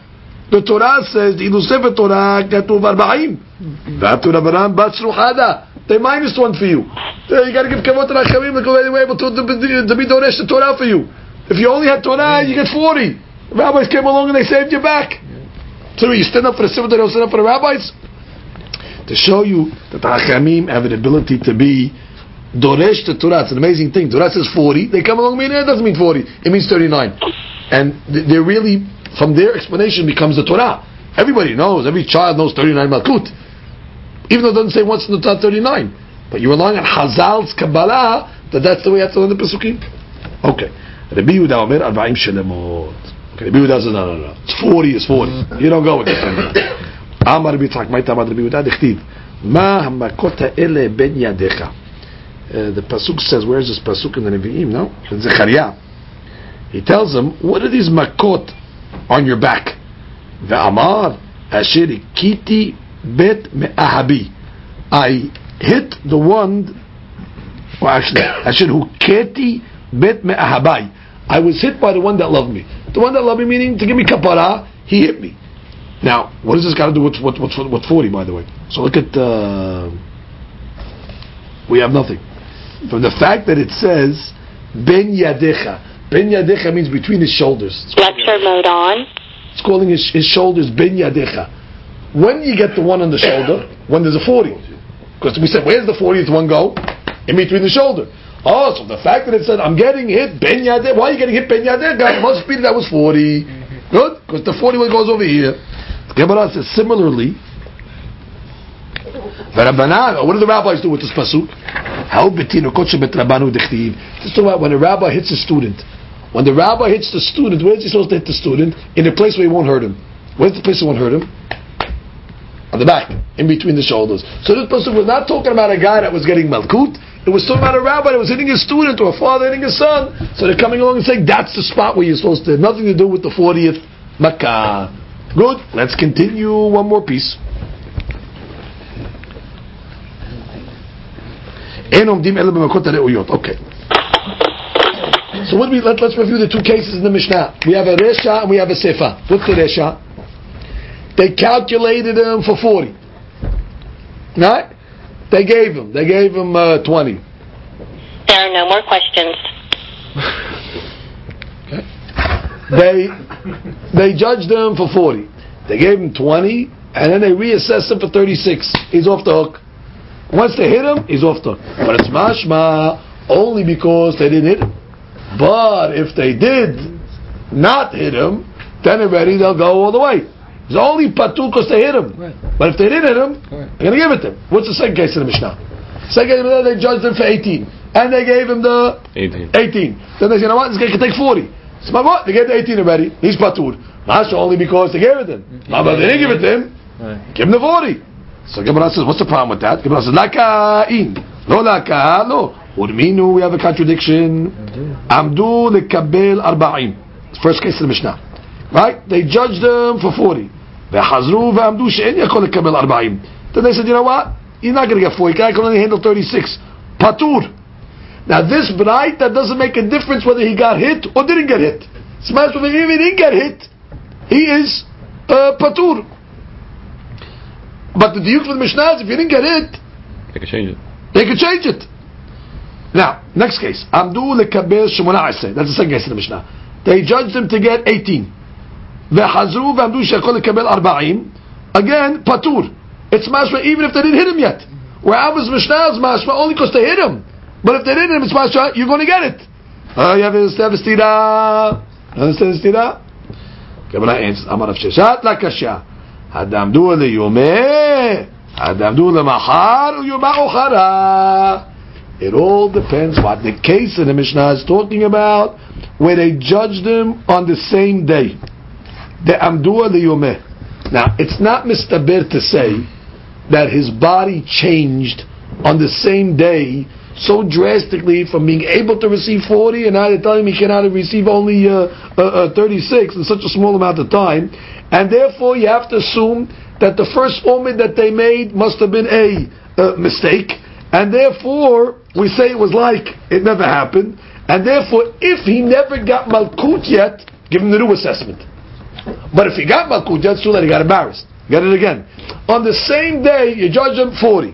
The Torah says, "Ilu Sefer Torah katuv arba'im." V'atu Rabbanan batzru chada. They minus one for you. You got to give kavod to Rachamim because they were able to, to, to be doresh the Torah for you. If you only had Torah, you get forty. The rabbis came along and they saved you back. So you stand up for the Sefer Torah, you stand up for the rabbis to show you that the Rachamim have an ability to be doresh the Torah. It's an amazing thing. Torah says forty. They come along and mean it doesn't mean forty. It means thirty-nine. And they're really, from their explanation, becomes the Torah. Everybody knows. Every child knows thirty-nine Malkut. Even though it doesn't say once in the Torah thirty-nine. But you're relying on Hazal's Kabbalah that that's the way you have to learn the Pesukim. Okay. Rabbi Yehuda Omer Arba'im Shelemot. Okay. Rabbi Yehuda says no, no, no. It's forty, it's forty. You don't go with it. Amar Rabbi Yitzchak, Ma'ita Amar Rabbi Yehuda, Dechtiv. Ma hamakot ha'ele ben yadecha. The Pasuk says, where is this Pasuk in the Nevi'im? No? In Zechariah. He tells them, what are these makot on your back? Ve'amar asher kiti bet me'ahabi. I hit the one, or actually, asher huketi bet me'ahabai. I was hit by the one that loved me. The one that loved me, meaning to give me kapara, he hit me. Now, what does this got to do with what what what forty, by the way? So look at, uh, we have nothing. From the fact that it says ben yadecha. Ben yadecha means between his shoulders. Lecture mode on. It's calling his, his shoulders ben yadecha. When you get the one on the shoulder, when there's a forty. Because we said, where's the fortieth one go? In between the shoulder. Oh, so the fact that it said, I'm getting hit ben yadecha. Why are you getting hit ben yadecha? Must be that was forty. Good? Because the forty one goes over here. Gemara says, similarly, what do the rabbis do with this pasuk? This is about when a rabbi hits a student. When the rabbi hits the student, where is he supposed to hit the student? In a place where he won't hurt him. Where's the place that won't hurt him? On the back, in between the shoulders. So this pasuk was not talking about a guy that was getting malkut. It was talking about a rabbi that was hitting his student, or a father hitting his son. So they're coming along and saying that's the spot where you're supposed to. Nothing to do with the fortieth makkah. Good. Let's continue. One more piece. Okay. So what we let, let's review the two cases in the Mishnah. We have a Resha and we have a Sefa. What's the Resha? They calculated him for forty. Right? They gave him. They gave him uh, twenty. There are no more questions. Okay. They they judged him for forty. They gave him twenty, and then they reassessed him for thirty-six. He's off the hook. Once they hit him, he's off the hook. But it's mashma only because they didn't hit him. But if they did not hit him, then already they'll go all the way. It's only patur because they hit him. Right. But if they didn't hit him, right, they're going to give it to him. What's the second case in the Mishnah? Second case, they judged him for eighteen. And they gave him the eighteen. eighteen. Then they said, you know what, this guy can take forty. So what? They gave the eighteen already. He's patur. Masha only because they gave it to him. But they didn't give it to him. Right. Give him the forty. So Gemara says, what's the problem with that? Gemara says, Laka'in. No laka, no. Urminu, we have a contradiction. Amdu lekabel arba'im. First case in the Mishnah. Right? They judged them for forty. Ve'chazru ve'amdu she'en yakol lekabel arba'im. Then they said, you know what? You're not going to get forty. I can only handle thirty-six. Patur. Now this bright, that doesn't make a difference whether he got hit or didn't get hit. Smash if he didn't get hit, he is uh, patur. But the diuk for the Mishnah is if you didn't get hit, they could change it. They could change it. Now, next case. Amdu lekabel shemona aseh. That's the second case in the Mishnah. They judged him to get eighteen. Ve'chazru ve'amdu shekol lekabel arba'im. Again, patur. It's mashma even if they didn't hit him yet. Where Abba's Mishnah is mashma only because they hit him. But if they didn't hit him, it's mashma, you're going to get it. Uh, you have a stira. Understand the stira? Gemara answers. Amar Rav Sheshet lakasha. Hadamdu leyomeh. Hadamdu lemachar uyoma ochara. It all depends what the case in the Mishnah is talking about, where they judged him on the same day. The amdua liyomeh. Now, it's not mistaber to say that his body changed on the same day so drastically from being able to receive forty and now they're telling him he cannot receive only uh, uh, uh, thirty-six in such a small amount of time, and therefore you have to assume that the first omen that they made must have been a uh, mistake, and therefore we say it was like it never happened, and therefore if he never got malkut yet, give him the new assessment. But if he got Malkut, that's too late, he got embarrassed. Get it again. On the same day, you judge him forty.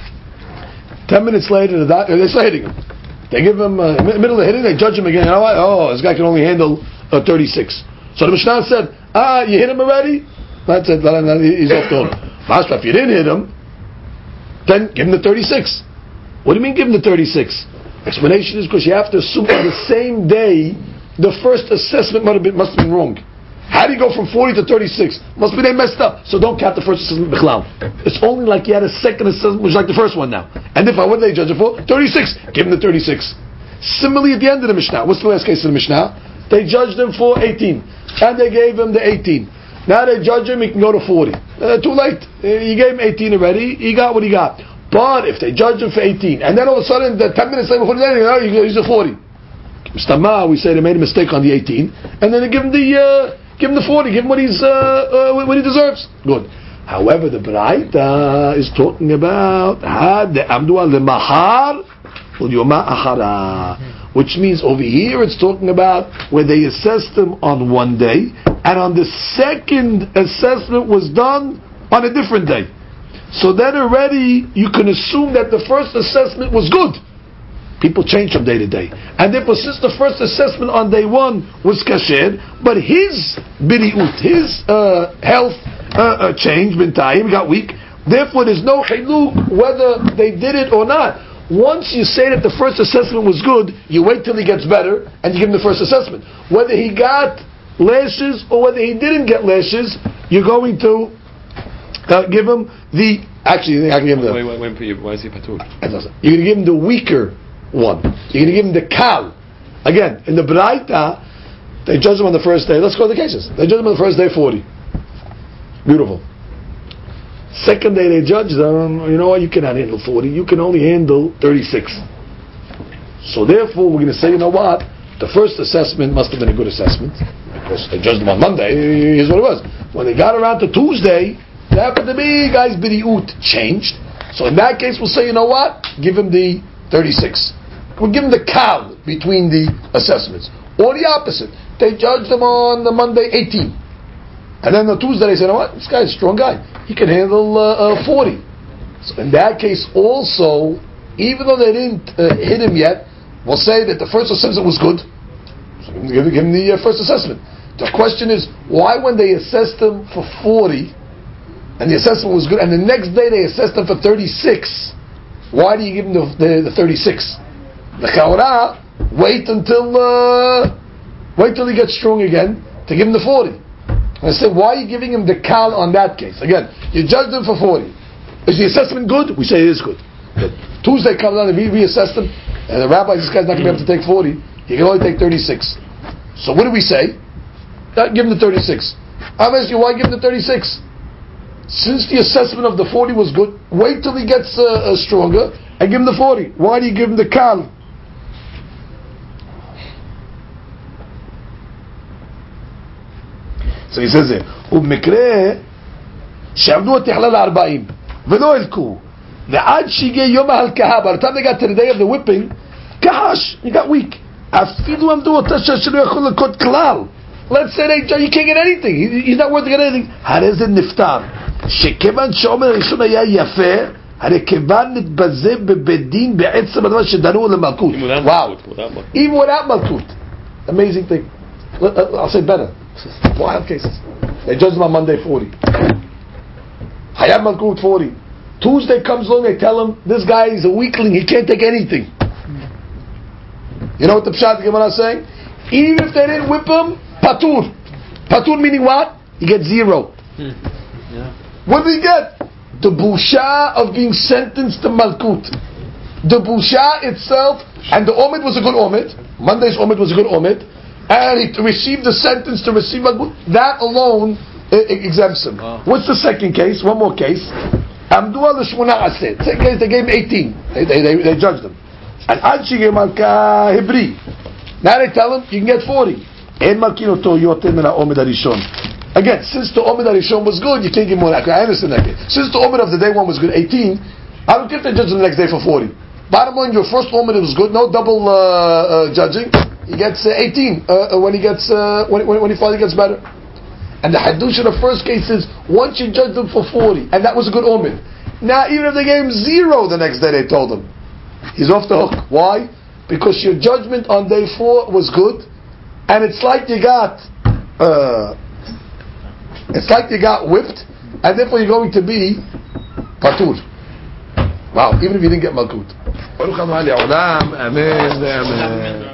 Ten minutes later, the doctor, they start hitting him. They give him, uh, in the middle of hitting, they judge him again. You know what? Oh, this guy can only handle uh, thirty-six. So the Mishnah said, ah, you hit him already? That's it, he's off the hook. Mashma, if you didn't hit him, then give him the thirty-six. What do you mean give him the thirty-six? Explanation is because you have to assume on the same day, the first assessment must have been, must have been wrong. How do you go from forty to thirty-six? Must be they messed up. So don't count the first assessment bichlal. It's only like you had a second assessment, which is like the first one now. And if I what did they judge it for? thirty-six. Give him the thirty-six. Similarly, at the end of the Mishnah, what's the last case of the Mishnah? They judged him for eighteen, and they gave him the eighteen. Now they judge him, he can go to forty. Uh, too late. Uh, you gave him eighteen already. He got what he got. But if they judge him for eighteen, and then all of a sudden, the ten minutes later, before the ending, oh, he's a forty. Mistama, we say they made a mistake on the eighteen, and then they give him the uh, give him the forty, give him what he's uh, uh, what he deserves. Good. However, the Braita is talking about had the amdu al mahar ul yoma achara, which means over here it's talking about where they assessed him on one day, and on the second assessment was done on a different day. So then already you can assume that the first assessment was good. People change from day to day. And therefore, since the first assessment on day one was kasher, but his biriut, his uh, health uh, uh, changed, bintayim, got weak, therefore there's no chiluk whether they did it or not. Once you say that the first assessment was good, you wait till he gets better, and you give him the first assessment. Whether he got lashes or whether he didn't get lashes, you're going to uh, give him the, actually, I can give him the, wait, wait, wait for you. Why is he patur? You're going to give him the weaker one. You're going to give him the kal. Again, in the Braita, they judge him on the first day. Let's go to the cases. They judge him on the first day forty. Beautiful. Second day they judge them, you know what, you cannot handle forty. You can only handle thirty-six. So therefore, we're going to say, you know what, the first assessment must have been a good assessment. Because they judged him on Monday. Here's what it was. When they got around to Tuesday, there happened to be, guys, biriut changed. So in that case, we'll say, you know what, give him the thirty-six. We'll give him the kal between the assessments. Or the opposite. They judged him on the Monday eighteen. And then the Tuesday they say, you know what, this guy's a strong guy. He can handle uh, uh, forty. So in that case also, even though they didn't uh, hit him yet, we'll say that the first assessment was good. So give, give him the uh, first assessment. The question is, why when they assessed him for forty, and the assessment was good, and the next day they assessed him for thirty-six, why do you give him the, the, the thirty-six? The Chaura, wait until uh, wait till he gets strong again to give him the forty. And I said, why are you giving him the kal on that case? Again, you judged him for forty. Is the assessment good? We say it is good. good. Tuesday comes down and we reassessed him, and the rabbi, this guy's not going to be able to take forty. He can only take thirty-six. So what do we say? Uh, give him the thirty-six. I'm asking you, why give him the thirty-six? Since the assessment of the forty was good, wait till he gets uh, uh, stronger and give him the forty. Why do you give him the kal? So he says here, ובמקרה שעבדו את תחלל הארבעים ולא הלקו ועד שהגיע יום ההלקאה, by the time they got to the day of the whipping, gosh, he got weak. אפילו עמדו אותה שלא יכול לקות כלל. Let's say they, you can't get anything. He, he's not worth to get anything. הרי זה נפטר. שכיוון שעומר הראשון היה יפה, הרי כיוון נתבזה בבית דין בעצם הדבר שדנו למלכות. Wow. Even without malkut. Amazing thing. I'll say better. Wild cases. They judge them on Monday forty. Hayab malkut forty. Tuesday comes along, they tell him, this guy is a weakling, he can't take anything. You know what the Pshat Gemara is saying? Even if they didn't whip him, patur. Patur meaning what? He gets zero. Hmm. Yeah. What did he get? The busha of being sentenced to malkut. The busha itself, and the omid was a good omid. Monday's omid was a good omid. And he received the sentence to receive malkut. That alone uh, exempts him. Wow. What's the second case? One more case. Amdua l'shmuna aseh. Second case, they gave him eighteen. They, they, they, they judged him. And ad shigeh malka hibri. Now they tell him, you can get forty. En malkinoto yoter min ha'omid harishon. Again, since the omid harishon was good, you can't give more. I understand that case. Since the omid of the day one was good, eighteen, I don't care if they judge him the next day for forty. Bottom line, your first omid was good, no double uh, uh, judging. He gets uh, eighteen uh, when he gets uh, when, when when he finally gets better. And the hadush in the first case is once you judged them for forty, and that was a good omen. Now even if they gave him zero the next day, they told him he's off the hook. Why? Because your judgment on day four was good, and it's like you got, uh, it's like you got whipped, and therefore you're going to be patur. Wow, even if you didn't get malkut.